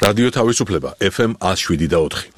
რადიო თავისუფლება FM 107.4.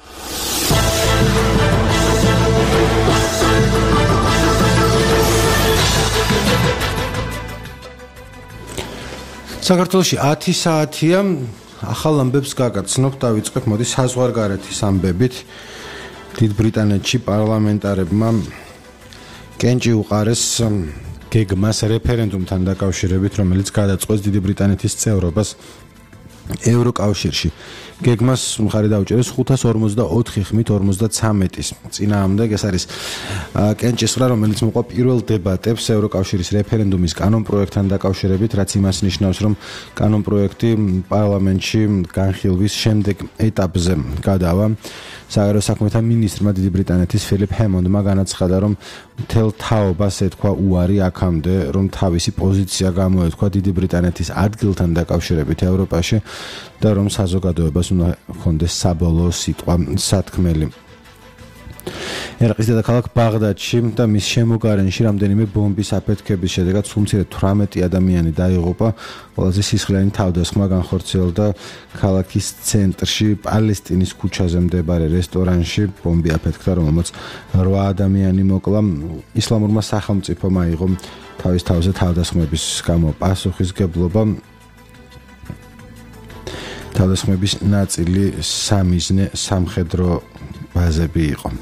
საქართველოში 10 საათია, ახალ ამბებს გაგაცნობ, დავიწყებ მოდი საზღვარგარეთის ამბებით. დიდ ბრიტანეთში პარლამენტარებმა კენჭი უყარეს გეგმას რეფერენდუმთან დაკავშირებით, რომელიც გადაწყვეტს დიდი ბრიტანეთის წევრობას ევროკავშირში. გეგმას მხარი დაუჭერეს 544 ხმით 53-ის წინააღმდეგ. ეს არის კენჭისყრა, რომელიც მოყვა პირველ დებატებს ევროკავშირის რეფერენდუმის კანონპროექტთან დაკავშირებით, რაც იმას ნიშნავს, რომ კანონპროექტი პარლამენტში განხილვის შემდეგ ეტაპზე გადავა. საგარეო საქმეთა მინისტრმა დიდი ბრიტანეთის ფილიპ ჰემონდმა განაცხადა, რომ მთელ თაობას ეთქვა უარი აქამდე, რომ თავისი პოზიცია გამოეთქვა დიდი ბრიტანეთის ადგილთან დაკავშირებით ევროპაში და რომ საზოგადოებას უნდა ჰქონდეს საბოლოო სიტყვა სათქმელი. ერაყის დედაქალაქ ბაღდადში და მის შემოგარენში რამდენიმე ბომბის აფეთქების შედეგად სულ 18 ადამიანი დაიღუპა. ყველაზე სისხლიანი თავდასხმა განხორციელდა ქალაქის ცენტრში, პალესტინის ქუჩაზე მდებარე რესტორანში. ბომბი აფეთქდა, რომელმაც 8 ადამიანი მოკლა. ისლამურმა სახელმწიფომ აიღო თავის თავზე თავდასხმების გამო პასუხისგებლობა. თავდასხმების ნაწილი სამიზნე სამხედრო ბაზები იყო.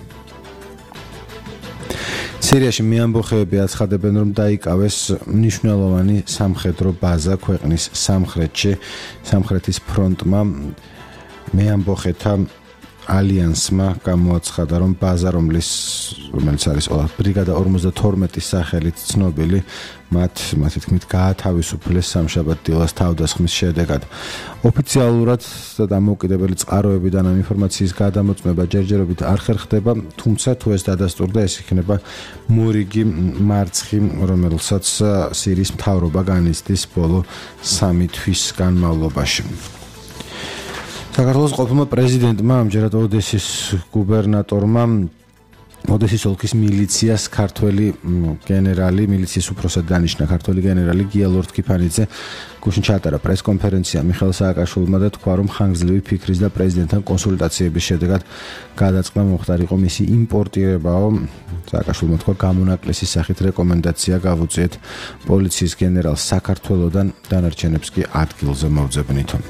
სირიაში მეამბოხეები აცხადებენ, რომ დაიკავეს მნიშვნელოვანი სამხედრო ბაზა ქვეყნის სამხრეთში. სამხრეთის ფრონტმა მეამბოხეთა ალიანსმა გამოაცხადა, რომ ბაზა, რომელიც არის ბრიგადა 52-ის სახელით ცნობილი, მათი თქმით გაათავისუფლეს სამშაბათ დილას თავდასხმის შედეგად. ოფიციალურად და დამოუკიდებელი წყაროებიდან ამ ინფორმაციის გადამოწმება ჯერჯერობით არ ხერხდება, თუმცა თუ ეს დადასტურდა, ეს იქნება მორიგი მარცხი, რომელსაც სირიის მთავრობა განიცდის ბოლო 3 თვის განმავლობაში. საქართველოს ყოფილმა პრეზიდენტმა ამჯერად ოდესის გუბერნატორმა ოდესის ოლქის მილიციას ქართველი გენერალი, მილიციის უფროსად დანიშნა ქართველი გენერალი გია ლორთქიფანიძე გუშინ ჩაატარა პრესკონფერენცია მიხეილ სააკაშვილმა და თქვა, რომ ხანგრძლივი ფიქრის და პრეზიდენტთან კონსულტაციების შედეგად გადაწყდა მომხდარიყო მისი იმპორტირებაო. სააკაშვილმა თქვა, გამონაკლისის სახით რეკომენდაცია გავუწიეთ პოლიციის გენერალს საქართველოდან, დანარჩენებს კი ადგილზე მოვძებნითო.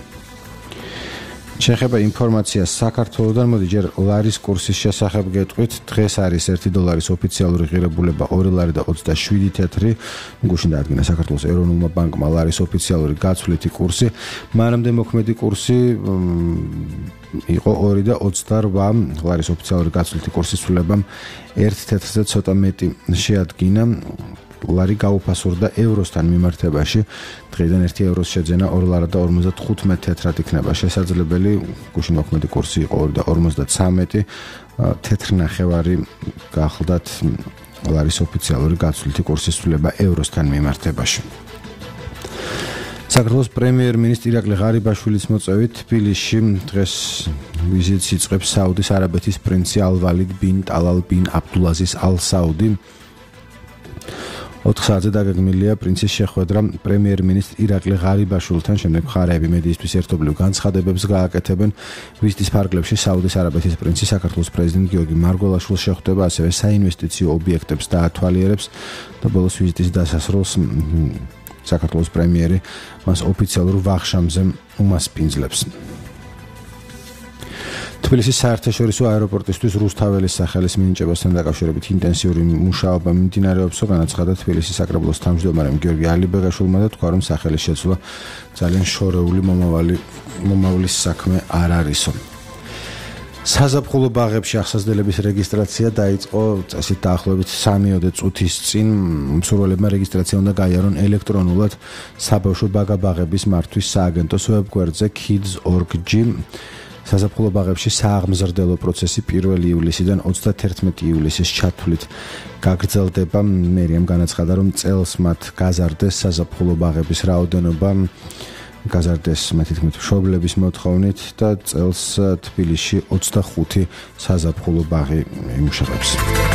შეხება ინფორმაცია საქართველოდან, მოდი ჯერ ლარის კურსის შესახებ გეტყვით. დღეს არის $1 ოფიციალური ღირებულება 2 ლარი და 27 თეთრი. გუშინ დაადგინა საქართველოს ეროვნულმა ბანკმა ლარის ოფიციალური გაცვლითი კურსი. მანამდე მოქმედი კურსი იყო 2 და 28. ლარის ოფიციალური გაცვლითი კურსის ცვლილებამ 1 თეთრზე ცოტა მეტი შეადგინა. ლარი გაუფასურდა ევროსთან მიმართებაში. დღეიდან 1 ევროს შეძენა 2 ლარა და 55 თეთრად იქნება შესაძლებელი. გუშინ მოქმედი კურსი იყო 2 და 53. თეთრნახევარი გახლდათ ლარის ოფიციალური გაცვლითი კურსის ცვლილება ევროსთან მიმართებაში. საქართველოს პრემიერ-მინისტრი ირაკლი ღარიბაშვილის მოწვევით თბილისში დღეს ვიზიტს იწყებს საუდის არაბეთის პრინცი ალ-ვალიდ ბინ ტალალ ბინ აბდულაზიზ ალ-საუდი. 4 საათზე დაგეგმილია პრინცის შეხვედრა პრემიერ-მინისტრ ირაკლი ღარიბაშვილთან. შემდეგ მხარეები მედიისთვის ერთობლივ განცხადებებს გააკეთებენ. ვიზიტის ფარგლებში საუდის არაბეთის პრინცი საქართველოს პრეზიდენტ გიორგი მარგველაშვილს შეხვდება, ასევე საინვესტიციო ობიექტებს დაათვალიერებს და ბოლოს ვიზიტის დასასრულს საქართველოს პრემიერი მას ოფიციალურ ვახშამზე უმასპინძლებს. თბილისის საერთაშორისო აეროპორტისთვის რუსთაველის სახელის მინიჭებასთან დაკავშირებით ინტენსიური მუშაობა მიმდინარეობს, განაცხადა თბილისის საკრებულოს თავმჯდომარემ გიორგი ალიბეგაშვილმა და თქვა, რომ სახელის შეცვლა ძალიან შორეული მომავლის საქმე არ არისო. საზაფხულო ბაღებში ახსასდელების რეგისტრაცია დაიწყო წესით დაახლოებით 3 წუთის წინ. მსურველებმა რეგისტრაცია უნდა გაიარონ ელექტრონულად საბავშვო ბაგაბაღების მართვის სააგენტოს ვებგვერდზე kids.org. საზაფხულო ბაღებში სააღმზრდელო პროცესი 1 ივლისიდან 31 ივლისის ჩათვლით გაგრძელდება. მერიამ განაცხადა, რომ წელს მათ გაზარდეს საზაფხულო ბაღების რაოდენობა, გაზარდეს მათი თქმით მშობლების მოთხოვნით და წელს თბილისში 25 საზაფხულო ბაღი იმუშავებს.